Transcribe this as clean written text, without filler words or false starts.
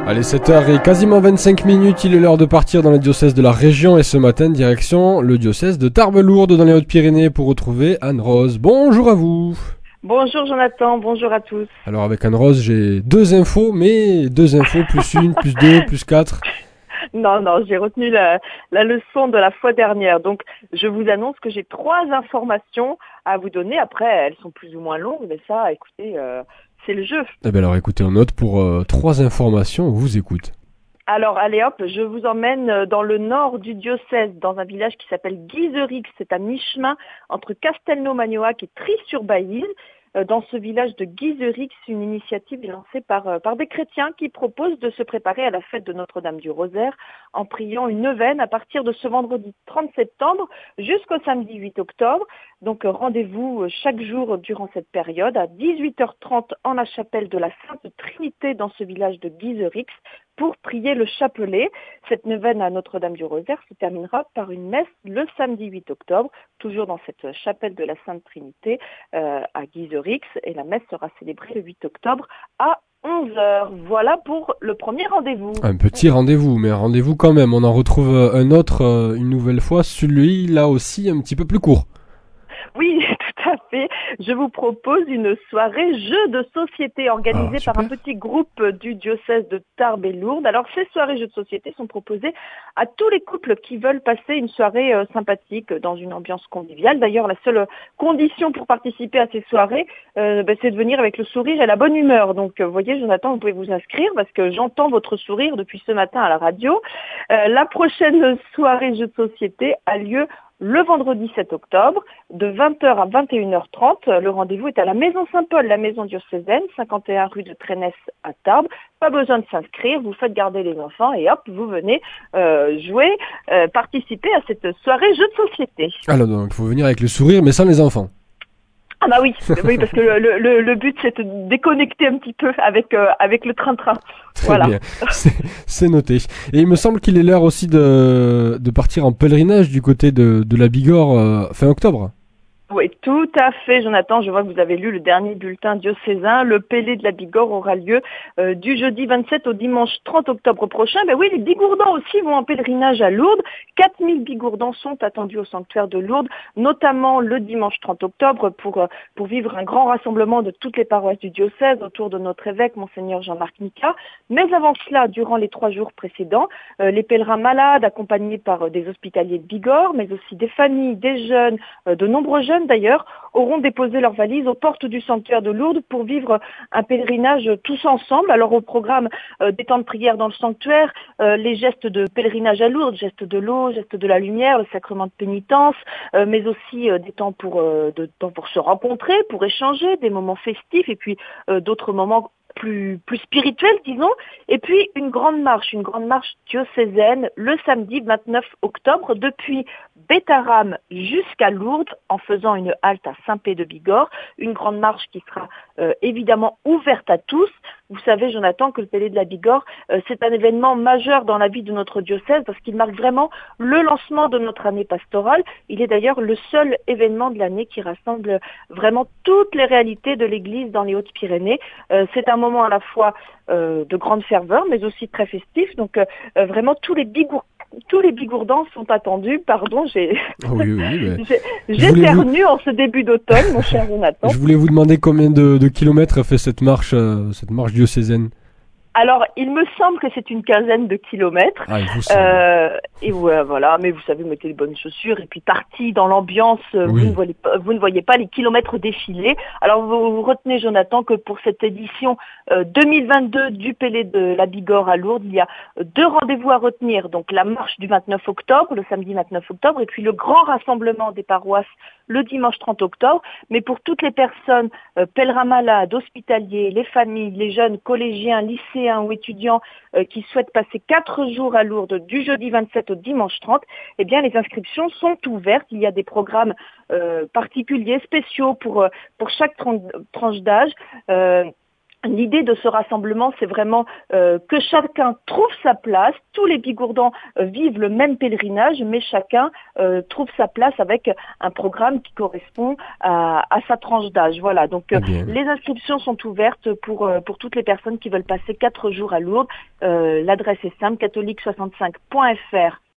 Allez, 7h et quasiment 25 minutes, il est l'heure de partir dans les diocèses de la région et ce matin, direction le diocèse de Tarbes-Lourdes dans les Hautes-Pyrénées pour retrouver Anne-Rose. Bonjour à vous. Bonjour Jonathan, bonjour à tous. Alors avec Anne-Rose, j'ai deux infos, mais deux infos, plus une, plus deux, plus quatre. Non, j'ai retenu la leçon de la fois dernière. Donc, je vous annonce que j'ai 3 informations à vous donner. Après, elles sont plus ou moins longues, mais ça, écoutez, c'est le jeu. Eh bien alors écoutez, on note pour 3 informations, on vous écoute. Alors, allez hop, je vous emmène dans le nord du diocèse, dans un village qui s'appelle Guiserix. C'est à mi-chemin entre Castelnau-Magnoac et Trie-sur-Baïse. Dans ce village de Guiserix, une initiative est lancée par des chrétiens qui proposent de se préparer à la fête de Notre-Dame du Rosaire en priant une neuvaine à partir de ce vendredi 30 septembre jusqu'au samedi 8 octobre. Donc rendez-vous chaque jour durant cette période à 18h30 en la chapelle de la Sainte Trinité dans ce village de Guiserix pour prier le chapelet. Cette neuvaine à Notre-Dame du Rosaire se terminera par une messe le samedi 8 octobre, toujours dans cette chapelle de la Sainte Trinité à Guiserix, et la messe sera célébrée le 8 octobre à 11h. Voilà pour le premier rendez-vous. Un petit rendez-vous, mais un rendez-vous quand même. On en retrouve un autre une nouvelle fois, celui là aussi un petit peu plus court. Oui, tout à fait. Je vous propose une soirée jeux de société organisée par un petit groupe du diocèse de Tarbes et Lourdes. Alors, ces soirées jeux de société sont proposées à tous les couples qui veulent passer une soirée sympathique dans une ambiance conviviale. D'ailleurs, la seule condition pour participer à ces soirées, c'est de venir avec le sourire et la bonne humeur. Donc, vous voyez, Jonathan, vous pouvez vous inscrire parce que j'entends votre sourire depuis ce matin à la radio. La prochaine soirée jeux de société a lieu le vendredi 7 octobre, de 20h à 21h30. Le rendez-vous est à la Maison Saint-Paul, la maison diocésaine, 51 rue de Trénès à Tarbes. Pas besoin de s'inscrire, vous faites garder les enfants et hop, vous venez jouer, participer à cette soirée jeu de société. Alors donc, il faut venir avec le sourire, mais sans les enfants. Ah bah oui, parce que le but c'est de déconnecter un petit peu avec le train-train. Très voilà. bien, c'est noté. Et il me semble qu'il est l'heure aussi de partir en pèlerinage du côté de la Bigorre fin octobre. Oui, tout à fait, Jonathan. Je vois que vous avez lu le dernier bulletin diocésain. Le Pélé de la Bigorre aura lieu du jeudi 27 au dimanche 30 octobre prochain. Ben oui, les Bigourdans aussi vont en pèlerinage à Lourdes. 4000 Bigourdans sont attendus au sanctuaire de Lourdes, notamment le dimanche 30 octobre pour vivre un grand rassemblement de toutes les paroisses du diocèse autour de notre évêque, Monseigneur Jean-Marc Nica. Mais avant cela, durant les 3 jours précédents, les pèlerins malades, accompagnés par des hospitaliers de Bigorre, mais aussi des familles, des jeunes, de nombreux jeunes d'ailleurs, auront déposé leurs valises aux portes du sanctuaire de Lourdes pour vivre un pèlerinage tous ensemble. Alors au programme des temps de prière dans le sanctuaire, les gestes de pèlerinage à Lourdes, gestes de l'eau, gestes de la lumière, le sacrement de pénitence, mais aussi des temps pour se rencontrer, pour échanger, des moments festifs et puis d'autres moments plus spirituel, disons, et puis une grande marche diocésaine le samedi 29 octobre depuis Bétharram jusqu'à Lourdes en faisant une halte à Saint-Pé-de-Bigorre, une grande marche qui sera évidemment ouverte à tous. Vous savez, Jonathan, que le Pélé de la Bigorre, c'est un événement majeur dans la vie de notre diocèse parce qu'il marque vraiment le lancement de notre année pastorale. Il est d'ailleurs le seul événement de l'année qui rassemble vraiment toutes les réalités de l'Église dans les Hautes-Pyrénées. C'est un moment à la fois de grande ferveur, mais aussi très festif. Donc vraiment tous les Bigourdans sont attendus. Pardon, j'éternue en ce début d'automne, mon cher Jonathan. Je voulais vous demander combien de kilomètres fait cette marche diocésaine. Alors, il me semble que c'est une quinzaine de kilomètres. Ah, il vous semble. Et ouais, voilà, mais vous savez, vous mettez les bonnes chaussures et puis parti dans l'ambiance, oui. vous ne voyez pas les kilomètres défiler. Alors, vous retenez, Jonathan, que pour cette édition 2022 du Pélé de la Bigorre à Lourdes, il y a 2 rendez-vous à retenir. Donc, la marche du 29 octobre, le samedi 29 octobre, et puis le grand rassemblement des paroisses le dimanche 30 octobre. Mais pour toutes les personnes, pèlerins malades, hospitaliers, les familles, les jeunes collégiens, lycéens ou étudiants qui souhaitent passer 4 jours à Lourdes du jeudi 27 au dimanche 30, eh bien les inscriptions sont ouvertes. Il y a des programmes particuliers, spéciaux pour chaque tranche d'âge. L'idée de ce rassemblement, c'est vraiment que chacun trouve sa place. Tous les Bigourdans vivent le même pèlerinage, mais chacun trouve sa place avec un programme qui correspond à sa tranche d'âge. Voilà, donc les inscriptions sont ouvertes pour toutes les personnes qui veulent passer 4 jours à Lourdes. L'adresse est simple, catholique65.fr